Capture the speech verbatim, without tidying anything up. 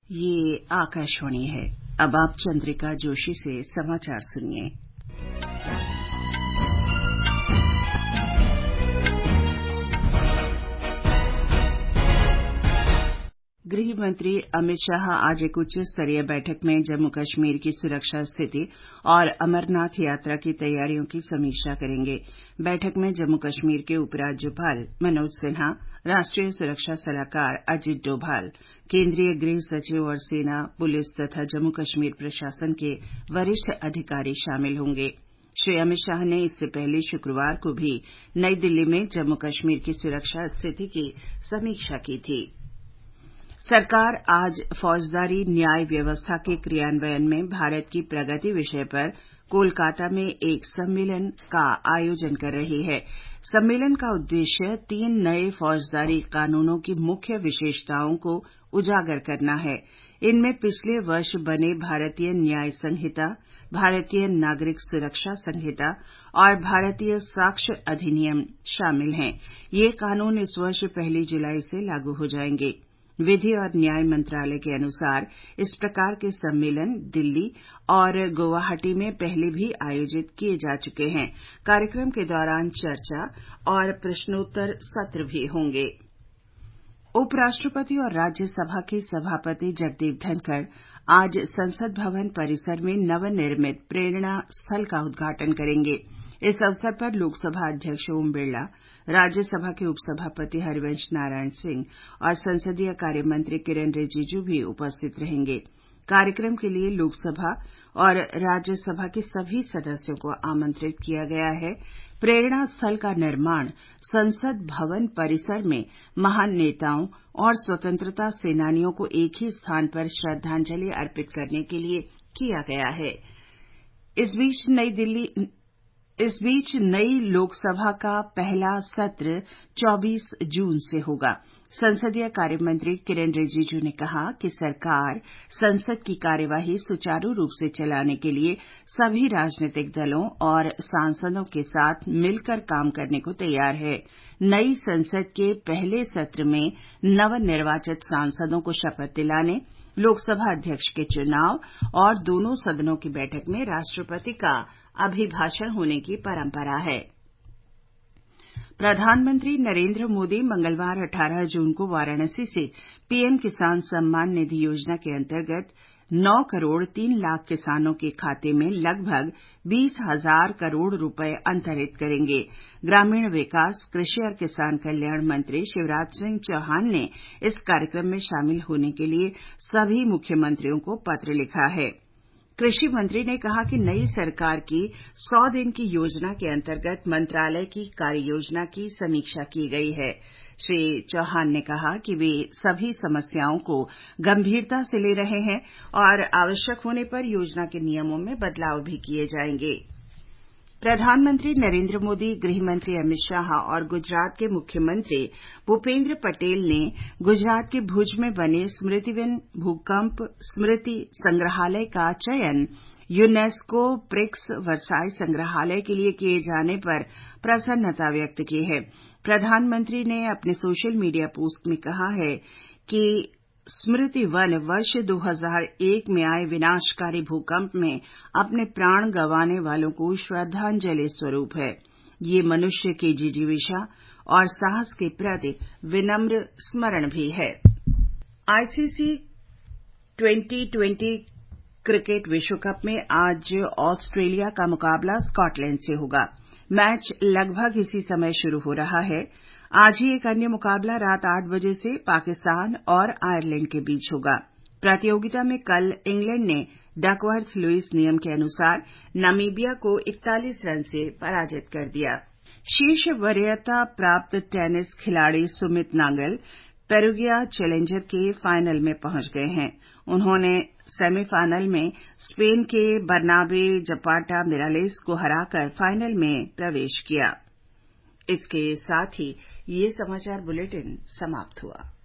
ये आकाशवाणी है। अब आप चंद्रिका जोशी से समाचार सुनिए। गृह मंत्री अमित शाह आज एक उच्च स्तरीय बैठक में जम्मू कश्मीर की सुरक्षा स्थिति और अमरनाथ यात्रा की तैयारियों की समीक्षा करेंगे। बैठक में जम्मू कश्मीर के उपराज्यपाल मनोज सिन्हा, राष्ट्रीय सुरक्षा सलाहकार अजित डोभाल, केंद्रीय गृह सचिव और सेना, पुलिस तथा जम्मू कश्मीर प्रशासन के वरिष्ठ अधिकारी शामिल होंगे। श्री अमित शाह ने इससे पहले शुक्रवार को भी नई दिल्ली में जम्मू कश्मीर की सुरक्षा स्थिति की समीक्षा की थी। सरकार आज फौजदारी न्याय व्यवस्था के क्रियान्वयन में भारत की प्रगति विषय पर कोलकाता में एक सम्मेलन का आयोजन कर रही है। सम्मेलन का उद्देश्य तीन नए फौजदारी कानूनों की मुख्य विशेषताओं को उजागर करना है। इनमें पिछले वर्ष बने भारतीय न्याय संहिता, भारतीय नागरिक सुरक्षा संहिता और भारतीय साक्ष्य अधिनियम शामिल हैं। ये कानून इस वर्ष पहली जुलाई से लागू हो जाएंगे। विधि और न्याय मंत्रालय के अनुसार इस प्रकार के सम्मेलन दिल्ली और गुवाहाटी में पहले भी आयोजित किए जा चुके हैं। कार्यक्रम के दौरान चर्चा और प्रश्नोत्तर सत्र भी होंगे। उपराष्ट्रपति और राज्यसभा के सभापति जगदीप धनखड़ आज संसद भवन परिसर में नवनिर्मित प्रेरणा स्थल का उद्घाटन करेंगे। इस अवसर पर लोकसभा अध्यक्ष ओम बिरला, राज्यसभा के उपसभापति हरिवंश नारायण सिंह और संसदीय कार्य मंत्री किरेन रिजिजू भी उपस्थित रहेंगे। कार्यक्रम के लिए लोकसभा और राज्यसभा के सभी सदस्यों को आमंत्रित किया गया है। प्रेरणा स्थल का निर्माण संसद भवन परिसर में महान नेताओं और स्वतंत्रता सेनानियों को एक ही स्थान पर श्रद्धांजलि अर्पित करने के लिए किया गया है। इस बीच नई दिल्ली इस बीच नई लोकसभा का पहला सत्र चौबीस जून से होगा। संसदीय कार्य मंत्री किरेन रिजिजू ने कहा कि सरकार संसद की कार्यवाही सुचारू रूप से चलाने के लिए सभी राजनीतिक दलों और सांसदों के साथ मिलकर काम करने को तैयार है। नई संसद के पहले सत्र में नवनिर्वाचित सांसदों को शपथ दिलाने, लोकसभा अध्यक्ष के चुनाव और दोनों सदनों की बैठक में राष्ट्रपति का अभिभाषण होने की परंपरा है। प्रधानमंत्री नरेंद्र मोदी मंगलवार अठारह जून को वाराणसी से पीएम किसान सम्मान निधि योजना के अंतर्गत नौ करोड़ तीन लाख किसानों के खाते में लगभग बीस हजार करोड़ रुपए अंतरित करेंगे। ग्रामीण विकास, कृषि और किसान कल्याण मंत्री शिवराज सिंह चौहान ने इस कार्यक्रम में शामिल होने के लिए सभी मुख्यमंत्रियों को पत्र लिखा है। कृषि मंत्री ने कहा कि नई सरकार की सौ दिन की योजना के अंतर्गत मंत्रालय की कार्ययोजना की समीक्षा की गई है। श्री चौहान ने कहा कि वे सभी समस्याओं को गंभीरता से ले रहे हैं और आवश्यक होने पर योजना के नियमों में बदलाव भी किए जाएंगे। प्रधानमंत्री नरेंद्र मोदी, गृहमंत्री अमित शाह और गुजरात के मुख्यमंत्री भूपेंद्र पटेल ने गुजरात के भुज में बने स्मृतिवन भूकंप स्मृति संग्रहालय का चयन यूनेस्को ब्रिक्स वर्साई संग्रहालय के लिए किए जाने पर प्रसन्नता व्यक्त की है। प्रधानमंत्री ने अपने सोशल मीडिया पोस्ट में कहा है कि स्मृति वन वर्ष दो हज़ार एक में आए विनाशकारी भूकंप में अपने प्राण गंवाने वालों को श्रद्धांजलि स्वरूप है। ये मनुष्य की जिजीविषा और साहस के प्रति विनम्र स्मरण भी है। आईसीसी ट्वेंटी ट्वेंटी क्रिकेट विश्व कप में आज ऑस्ट्रेलिया का मुकाबला स्कॉटलैंड से होगा। मैच लगभग इसी समय शुरू हो रहा है। आज ही एक अन्य मुकाबला रात आठ बजे से पाकिस्तान और आयरलैंड के बीच होगा। प्रतियोगिता में कल इंग्लैंड ने डकवर्थ लुईस नियम के अनुसार नामीबिया को इकतालीस रन से पराजित कर दिया। शीर्ष वरीयता प्राप्त टेनिस खिलाड़ी सुमित नागल पेरुगिया चैलेंजर के फाइनल में पहुंच गए हैं। उन्होंने सेमीफाइनल में स्पेन के बर्नाबे जपाटा मिरालेस को हराकर फाइनल में प्रवेश किया। इसके साथ ही ये समाचार बुलेटिन समाप्त हुआ।